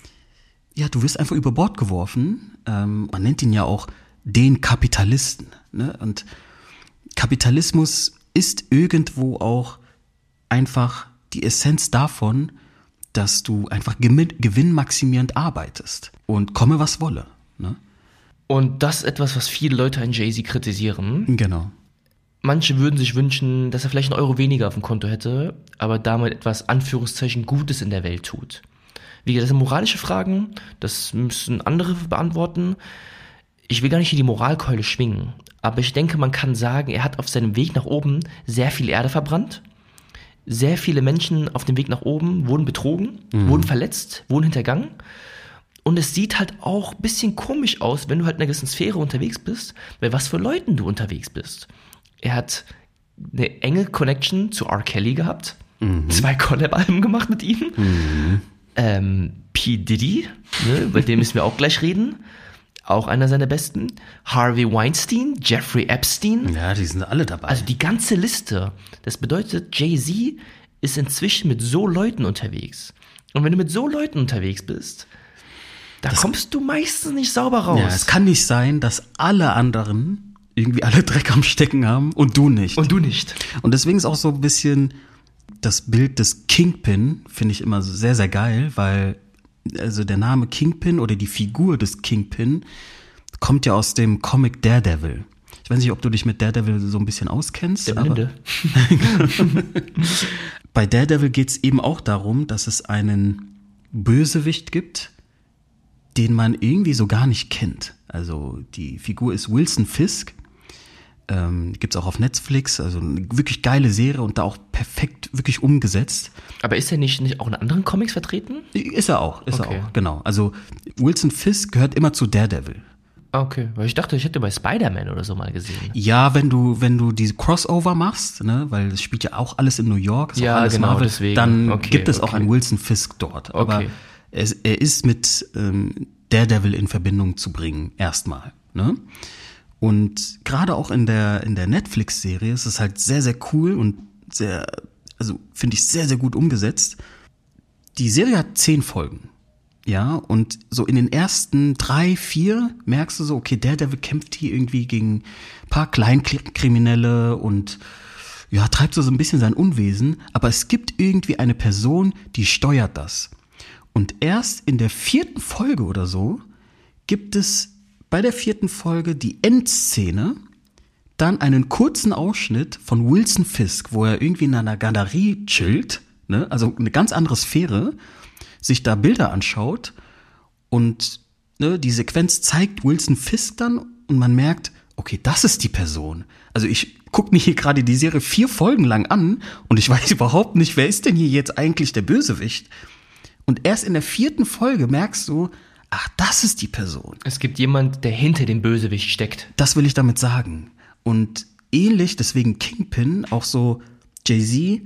ja, du wirst einfach über Bord geworfen. Ähm, man nennt ihn ja auch den Kapitalisten, ne? Und Kapitalismus ist irgendwo auch einfach die Essenz davon, dass du einfach gewinnmaximierend arbeitest und komme was wolle, ne? Und das ist etwas, was viele Leute an Jay-Z kritisieren. Genau. Manche würden sich wünschen, dass er vielleicht einen Euro weniger auf dem Konto hätte, aber damit etwas, Anführungszeichen, Gutes in der Welt tut. Wie gesagt, das sind moralische Fragen, das müssen andere beantworten. ich will gar nicht hier die Moralkeule schwingen, aber ich denke, man kann sagen, er hat auf seinem Weg nach oben sehr viel Erde verbrannt. Sehr viele Menschen auf dem Weg nach oben wurden betrogen, mhm. wurden verletzt, wurden hintergangen. Und es sieht halt auch ein bisschen komisch aus, wenn du halt in einer gewissen Sphäre unterwegs bist, bei was für Leuten du unterwegs bist. Er hat eine enge Connection zu R. Kelly gehabt, mhm. zwei Collab-Alben gemacht mit ihm. Mhm. Ähm, P. Diddy, ne, über den müssen wir auch gleich reden. Auch einer seiner besten. Harvey Weinstein, Jeffrey Epstein. Ja, die sind alle dabei. Also die ganze Liste. Das bedeutet, Jay-Z ist inzwischen mit so Leuten unterwegs. Und wenn du mit so Leuten unterwegs bist, da das, kommst du meistens nicht sauber raus. Ja, es kann nicht sein, dass alle anderen irgendwie alle Dreck am Stecken haben und du nicht. Und du nicht. Und deswegen ist auch so ein bisschen das Bild des Kingpin, finde ich immer sehr, sehr geil, weil also der Name Kingpin oder die Figur des Kingpin kommt ja aus dem Comic Daredevil. Ich weiß nicht, ob du dich mit Daredevil so ein bisschen auskennst. Der Blinde. Bei Daredevil geht es eben auch darum, dass es einen Bösewicht gibt, den man irgendwie so gar nicht kennt. Also die Figur ist Wilson Fisk. Ähm, gibt's auch auf Netflix, also eine wirklich geile Serie und da auch perfekt wirklich umgesetzt. Aber ist er nicht, nicht auch in anderen Comics vertreten? Ist er auch, ist okay. er auch, genau. Also Wilson Fisk gehört immer zu Daredevil. Okay, weil ich dachte, ich hätte bei Spider-Man oder so mal gesehen. Ja, wenn du, wenn du diese Crossover machst, ne, weil es spielt ja auch alles in New York, ist ja, auch alles genau, Marvel, deswegen. dann okay, gibt es okay. auch einen Wilson Fisk dort. Okay. Aber er, er ist mit ähm, Daredevil in Verbindung zu bringen, erstmal, ne? Und gerade auch in der in der Netflix-Serie ist es halt sehr, sehr cool und sehr, also finde ich sehr, sehr gut umgesetzt. Die Serie hat zehn Folgen, ja, und so in den ersten drei, vier merkst du so, okay, Daredevil kämpft hier irgendwie gegen ein paar Kleinkriminelle und ja, treibt so ein bisschen sein Unwesen, aber es gibt irgendwie eine Person, die steuert das. Und erst in der vierten Folge oder so gibt es bei der vierten Folge die Endszene, dann einen kurzen Ausschnitt von Wilson Fisk, wo er irgendwie in einer Galerie chillt, ne, also eine ganz andere Sphäre, sich da Bilder anschaut und ne, die Sequenz zeigt Wilson Fisk dann und man merkt, okay, das ist die Person. Also ich gucke mir hier gerade die Serie vier Folgen lang an und ich weiß überhaupt nicht, wer ist denn hier jetzt eigentlich der Bösewicht? Und erst in der vierten Folge merkst du, ach, das ist die Person. Es gibt jemand, der hinter dem Bösewicht steckt. Das will ich damit sagen. Und ähnlich, deswegen Kingpin, auch so Jay-Z,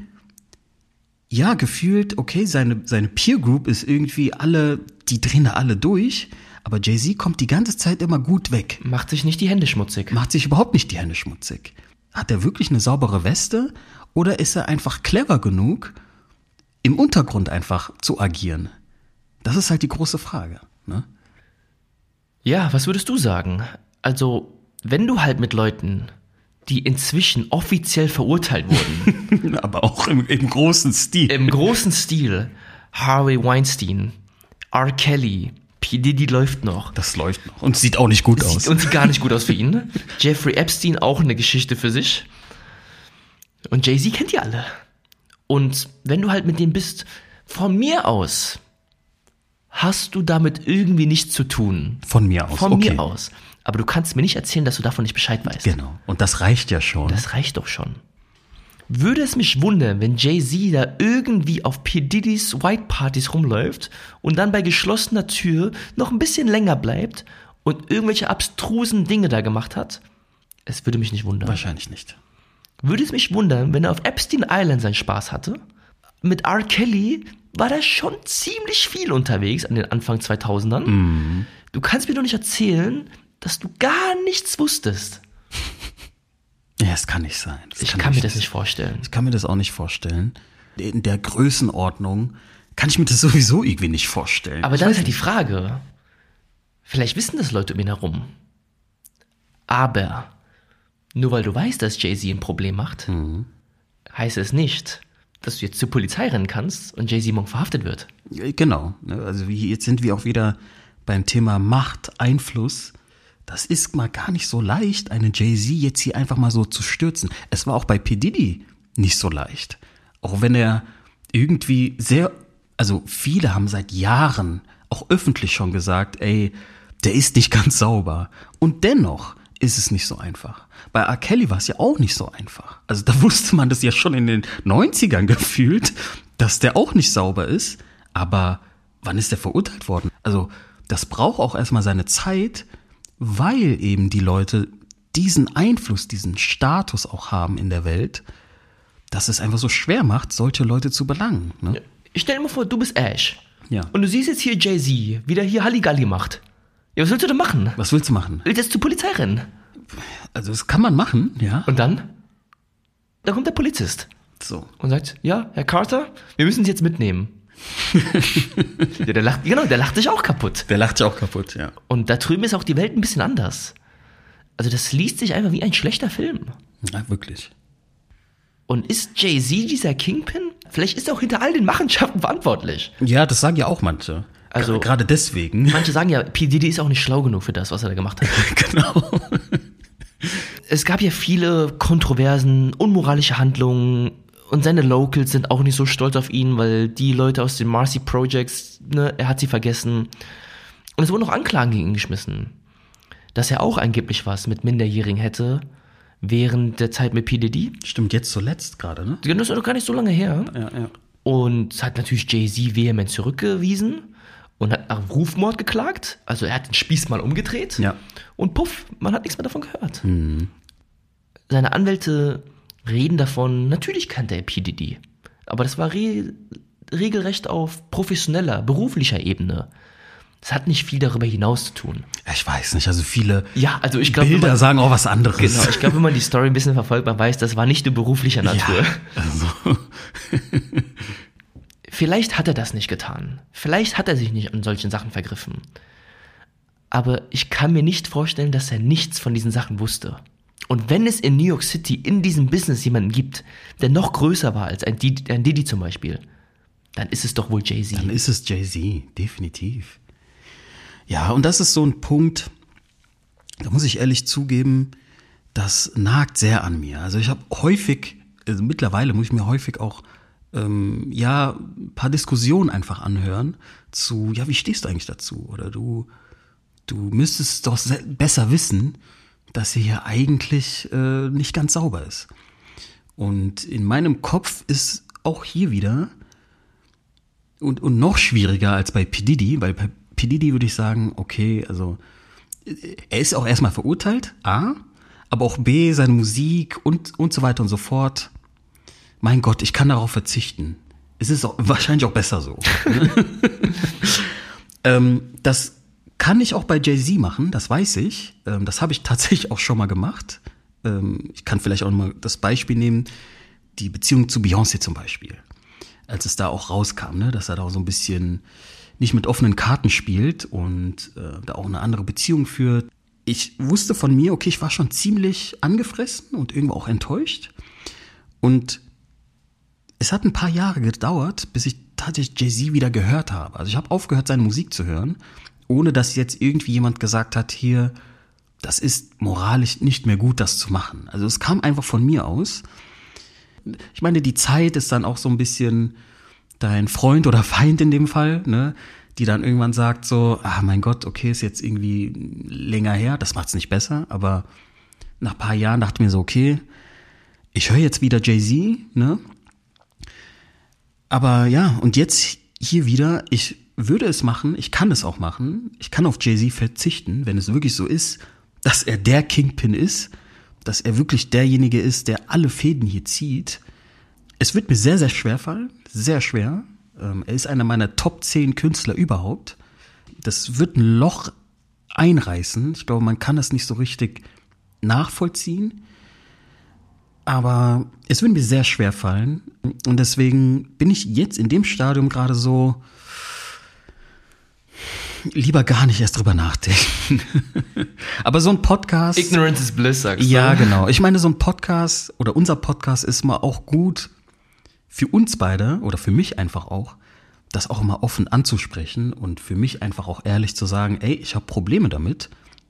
ja, gefühlt, okay, seine, seine Peer Group ist irgendwie alle, die drehen da alle durch, aber Jay-Z kommt die ganze Zeit immer gut weg. Macht sich nicht die Hände schmutzig. Macht sich überhaupt nicht die Hände schmutzig. Hat er wirklich eine saubere Weste oder ist er einfach clever genug, im Untergrund einfach zu agieren? Das ist halt die große Frage. Ne? Ja, was würdest du sagen? Also, wenn du halt mit Leuten, die inzwischen offiziell verurteilt wurden. Aber auch im, im großen Stil. Im großen Stil. Harvey Weinstein, R. Kelly, P. Diddy läuft noch. Das läuft noch. Und sieht auch nicht gut aus. Sieht, und sieht gar nicht gut aus für ihn. Jeffrey Epstein, auch eine Geschichte für sich. Und Jay-Z kennt die alle. Und wenn du halt mit denen bist, von mir aus hast du damit irgendwie nichts zu tun. Von mir aus, Von okay. mir aus. Aber du kannst mir nicht erzählen, dass du davon nicht Bescheid weißt. Genau. Und das reicht ja schon. Das reicht doch schon. Würde es mich wundern, wenn Jay-Z da irgendwie auf P. Diddys White Partys rumläuft und dann bei geschlossener Tür noch ein bisschen länger bleibt und irgendwelche abstrusen Dinge da gemacht hat? Es würde mich nicht wundern. Wahrscheinlich nicht. Würde es mich wundern, wenn er auf Epstein Island seinen Spaß hatte? Mit R. Kelly war da schon ziemlich viel unterwegs an den Anfang zweitausendern. Mm. Du kannst mir doch nicht erzählen, dass du gar nichts wusstest. Ja, es kann nicht sein. Das ich kann, kann nicht mir das nicht vorstellen. Ich kann mir das auch nicht vorstellen. In der Größenordnung kann ich mir das sowieso irgendwie nicht vorstellen. Aber ich dann weiß ist halt die nicht. Frage, vielleicht wissen das Leute um ihn herum. Aber nur weil du weißt, dass Jay-Z ein Problem macht, Mhm. heißt es nicht, dass du jetzt zur Polizei rennen kannst und Jay-Z morgen verhaftet wird. Genau. Also wie, jetzt sind wir auch wieder beim Thema Macht, Einfluss. Das ist mal gar nicht so leicht, einen Jay-Z jetzt hier einfach mal so zu stürzen. Es war auch bei P. Diddy nicht so leicht. Auch wenn er irgendwie sehr, also viele haben seit Jahren auch öffentlich schon gesagt, ey, der ist nicht ganz sauber. Und dennoch ist es nicht so einfach. Bei R. Kelly war es ja auch nicht so einfach. Also da wusste man das ja schon in den neunzigern gefühlt, dass der auch nicht sauber ist. Aber wann ist der verurteilt worden? Also das braucht auch erstmal seine Zeit, weil eben die Leute diesen Einfluss, diesen Status auch haben in der Welt, dass es einfach so schwer macht, solche Leute zu belangen. Ne? Ich stell dir mal vor, du bist Ash. Ja. Und du siehst jetzt hier Jay-Z, wie der hier Halligalli macht. Ja, was willst du denn machen? Was willst du machen? Willst du jetzt zur Polizei rennen? Also das kann man machen, ja. Und dann? Da kommt der Polizist So. und sagt, ja, Herr Carter, wir müssen Sie jetzt mitnehmen. Ja, der lacht, genau, der lacht sich auch kaputt. Der lacht sich auch kaputt, ja. Und da drüben ist auch die Welt ein bisschen anders. Also das liest sich einfach wie ein schlechter Film. Ja, wirklich. Und ist Jay-Z dieser Kingpin? Vielleicht ist er auch hinter all den Machenschaften verantwortlich. Ja, das sagen ja auch manche. Also- Gra- Gerade deswegen. Manche sagen ja, P. Diddy ist auch nicht schlau genug für das, was er da gemacht hat. Genau. Es gab ja viele Kontroversen, unmoralische Handlungen und seine Locals sind auch nicht so stolz auf ihn, weil die Leute aus den Marcy Projects, ne, er hat sie vergessen. Und es wurden noch Anklagen gegen ihn geschmissen, dass er auch angeblich was mit Minderjährigen hätte während der Zeit mit P. Diddy. Stimmt, jetzt zuletzt gerade, ne? Das ist doch gar nicht so lange her. Ja, ja. Und hat natürlich Jay-Z vehement zurückgewiesen und hat nach Rufmord geklagt. Also er hat den Spieß mal umgedreht. Ja. Und puff, man hat nichts mehr davon gehört. Mhm. Seine Anwälte reden davon, natürlich kannte er P. Diddy. Aber das war re- regelrecht auf professioneller, beruflicher Ebene. Das hat nicht viel darüber hinaus zu tun. Ich weiß nicht, also viele Ja, also ich glaube, Bilder sagen auch was anderes. genau, ich glaube, wenn man die Story ein bisschen verfolgt, man weiß, das war nicht nur beruflicher Natur. Ja, also. Vielleicht hat er das nicht getan. Vielleicht hat er sich nicht an solchen Sachen vergriffen. Aber ich kann mir nicht vorstellen, dass er nichts von diesen Sachen wusste. Und wenn es in New York City in diesem Business jemanden gibt, der noch größer war als ein Diddy, ein Diddy zum Beispiel, dann ist es doch wohl Jay-Z. Dann ist es Jay-Z, definitiv. Ja, und das ist so ein Punkt, da muss ich ehrlich zugeben, das nagt sehr an mir. Also ich habe häufig, also mittlerweile muss ich mir häufig auch ähm, ja ein paar Diskussionen einfach anhören zu, ja, wie stehst du eigentlich dazu? Oder du, du müsstest doch se- besser wissen, dass sie hier eigentlich äh, nicht ganz sauber ist. Und in meinem Kopf ist auch hier wieder und, und noch schwieriger als bei P. Diddy, weil bei P. Diddy würde ich sagen, okay, also er ist auch erstmal verurteilt, A, aber auch B, seine Musik und, und so weiter und so fort. Mein Gott, ich kann darauf verzichten. Es ist auch, wahrscheinlich auch besser so. ähm, das kann ich auch bei Jay-Z machen, das weiß ich. Ähm, das habe ich tatsächlich auch schon mal gemacht. Ähm, ich kann vielleicht auch mal das Beispiel nehmen, die Beziehung zu Beyoncé zum Beispiel. Als es da auch rauskam, ne, dass er da auch so ein bisschen nicht mit offenen Karten spielt und äh, da auch eine andere Beziehung führt. Ich wusste von mir, okay, ich war schon ziemlich angefressen und irgendwo auch enttäuscht. Und es hat ein paar Jahre gedauert, bis ich tatsächlich Jay-Z wieder gehört habe. Also ich habe aufgehört, seine Musik zu hören, ohne dass jetzt irgendwie jemand gesagt hat, hier, das ist moralisch nicht mehr gut, das zu machen. Also es kam einfach von mir aus. Ich meine, die Zeit ist dann auch so ein bisschen dein Freund oder Feind in dem Fall, ne, die dann irgendwann sagt so, ah, mein Gott, okay, ist jetzt irgendwie länger her, das macht's nicht besser, aber nach ein paar Jahren dachte ich mir so, okay, ich höre jetzt wieder Jay-Z, ne, aber ja, und jetzt hier wieder, ich würde es machen, ich kann es auch machen, ich kann auf Jay-Z verzichten, wenn es wirklich so ist, dass er der Kingpin ist, dass er wirklich derjenige ist, der alle Fäden hier zieht. Es wird mir sehr, sehr schwer fallen, sehr schwer. Ähm, er ist einer meiner Top zehn Künstler überhaupt. Das wird ein Loch einreißen. Ich glaube, man kann das nicht so richtig nachvollziehen. Aber es wird mir sehr schwer fallen. Und deswegen bin ich jetzt in dem Stadium gerade so, lieber gar nicht erst drüber nachdenken. Aber so ein Podcast. Ignorance is bliss, sagst du. Ja, genau. Ich meine, so ein Podcast oder unser Podcast ist mal auch gut für uns beide oder für mich einfach auch, das auch mal offen anzusprechen und für mich einfach auch ehrlich zu sagen, ey, ich habe Probleme damit,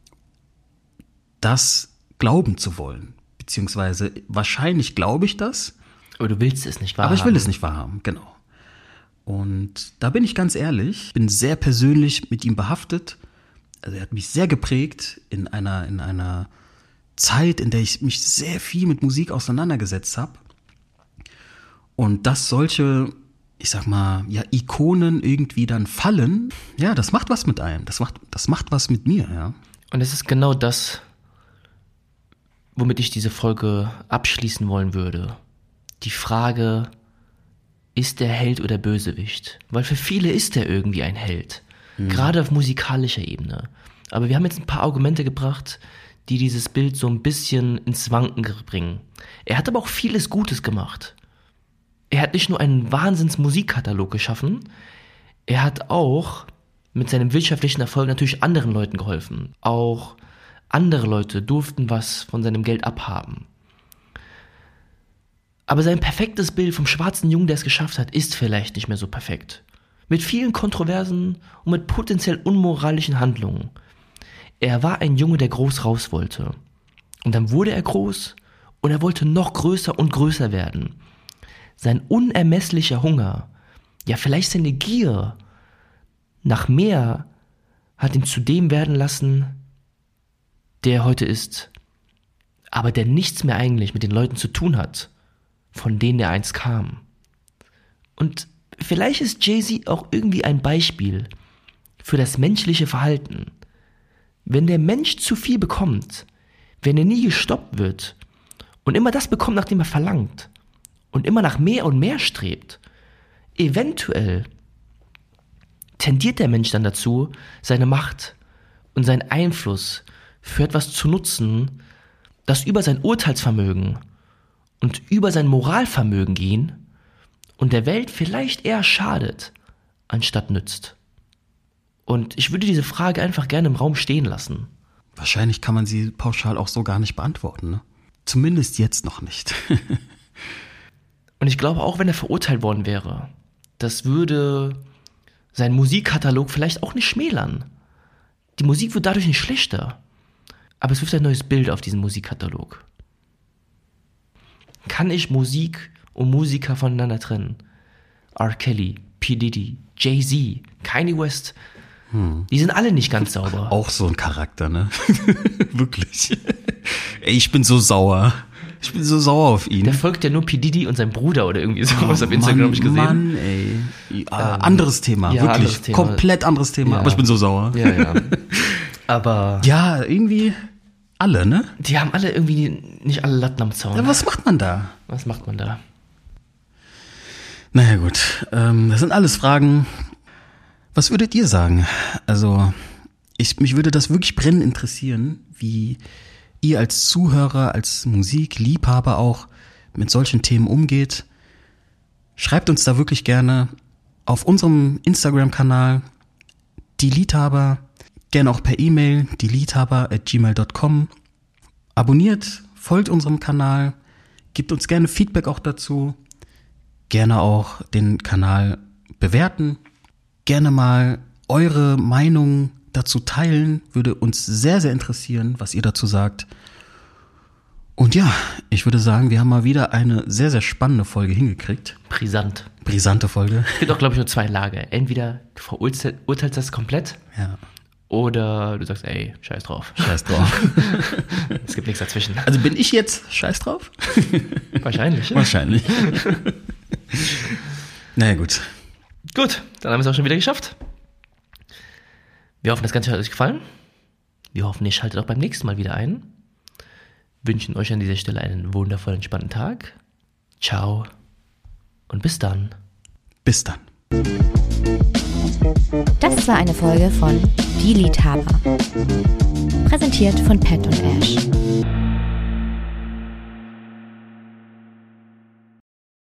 das glauben zu wollen. Beziehungsweise wahrscheinlich glaube ich das. Aber du willst es nicht wahrhaben. Aber ich will es nicht wahrhaben, genau. Und da bin ich ganz ehrlich, bin sehr persönlich mit ihm behaftet, also er hat mich sehr geprägt in einer, in einer Zeit, in der ich mich sehr viel mit Musik auseinandergesetzt habe. Und dass solche, ich sag mal, ja, Ikonen irgendwie dann fallen, ja, das macht was mit einem. Das macht, das macht was mit mir, ja. Und es ist genau das, womit ich diese Folge abschließen wollen würde. Die Frage, ist der Held oder Bösewicht? Weil für viele ist er irgendwie ein Held. Mhm. Gerade auf musikalischer Ebene. Aber wir haben jetzt ein paar Argumente gebracht, die dieses Bild so ein bisschen ins Wanken bringen. Er hat aber auch vieles Gutes gemacht. Er hat nicht nur einen Wahnsinns-Musikkatalog geschaffen, er hat auch mit seinem wirtschaftlichen Erfolg natürlich anderen Leuten geholfen. Auch andere Leute durften was von seinem Geld abhaben. Aber sein perfektes Bild vom schwarzen Jungen, der es geschafft hat, ist vielleicht nicht mehr so perfekt. Mit vielen Kontroversen und mit potenziell unmoralischen Handlungen. Er war ein Junge, der groß raus wollte. Und dann wurde er groß und er wollte noch größer und größer werden. Sein unermesslicher Hunger, ja vielleicht seine Gier nach mehr, hat ihn zu dem werden lassen, der er heute ist. Aber der nichts mehr eigentlich mit den Leuten zu tun hat, von denen er einst kam. Und vielleicht ist Jay-Z auch irgendwie ein Beispiel für das menschliche Verhalten. Wenn der Mensch zu viel bekommt, wenn er nie gestoppt wird und immer das bekommt, nach dem er verlangt und immer nach mehr und mehr strebt, eventuell tendiert der Mensch dann dazu, seine Macht und seinen Einfluss für etwas zu nutzen, das über sein Urteilsvermögen und über sein Moralvermögen gehen und der Welt vielleicht eher schadet, anstatt nützt. Und ich würde diese Frage einfach gerne im Raum stehen lassen. Wahrscheinlich kann man sie pauschal auch so gar nicht beantworten, ne? Zumindest jetzt noch nicht. Und ich glaube, auch wenn er verurteilt worden wäre, das würde seinen Musikkatalog vielleicht auch nicht schmälern. Die Musik wird dadurch nicht schlechter. Aber es wirft ein neues Bild auf diesen Musikkatalog. Kann ich Musik und Musiker voneinander trennen? R. Kelly, P. Diddy, Jay-Z, Kanye West, hm. die sind alle nicht ganz sauber. Auch so ein Charakter, ne? Wirklich. Ey, ich bin so sauer. Ich bin so sauer auf ihn. Der folgt ja nur P. Diddy und sein Bruder oder irgendwie sowas oh, auf Instagram, habe ich gesehen. Mann, ey. Ja, ähm, anderes Thema, ja, wirklich. Anderes Thema. Komplett anderes Thema, ja. Aber ich bin so sauer. Ja, ja. Aber ja, irgendwie alle, ne? Die haben alle irgendwie nicht alle Latten am Zaun. Ja, was macht man da? Was macht man da? Naja, gut. Ähm, das sind alles Fragen. Was würdet ihr sagen? Also, ich, mich würde das wirklich brennend interessieren, wie ihr als Zuhörer, als Musikliebhaber auch mit solchen Themen umgeht. Schreibt uns da wirklich gerne auf unserem Instagram-Kanal, die Liedhaber, gerne auch per E-Mail, die liedhaber at gmail dot com. Abonniert, folgt unserem Kanal, gebt uns gerne Feedback auch dazu. Gerne auch den Kanal bewerten. Gerne mal eure Meinung dazu teilen. Würde uns sehr, sehr interessieren, was ihr dazu sagt. Und ja, ich würde sagen, wir haben mal wieder eine sehr, sehr spannende Folge hingekriegt. Brisant. Brisante Folge. Es gibt auch, glaube ich, nur zwei Lager. Entweder du verurteilst das komplett. Ja. Oder du sagst, ey, scheiß drauf. Scheiß drauf. Es gibt nichts dazwischen. Also bin ich jetzt scheiß drauf? Wahrscheinlich. Ja. Wahrscheinlich. Naja, gut. Gut, dann haben wir es auch schon wieder geschafft. Wir hoffen, das Ganze hat euch gefallen. Wir hoffen, ihr schaltet auch beim nächsten Mal wieder ein. Wünschen euch an dieser Stelle einen wundervollen, spannenden Tag. Ciao und bis dann. Bis dann. Das war eine Folge von Die Liedhaber. Präsentiert von Pat und Ash.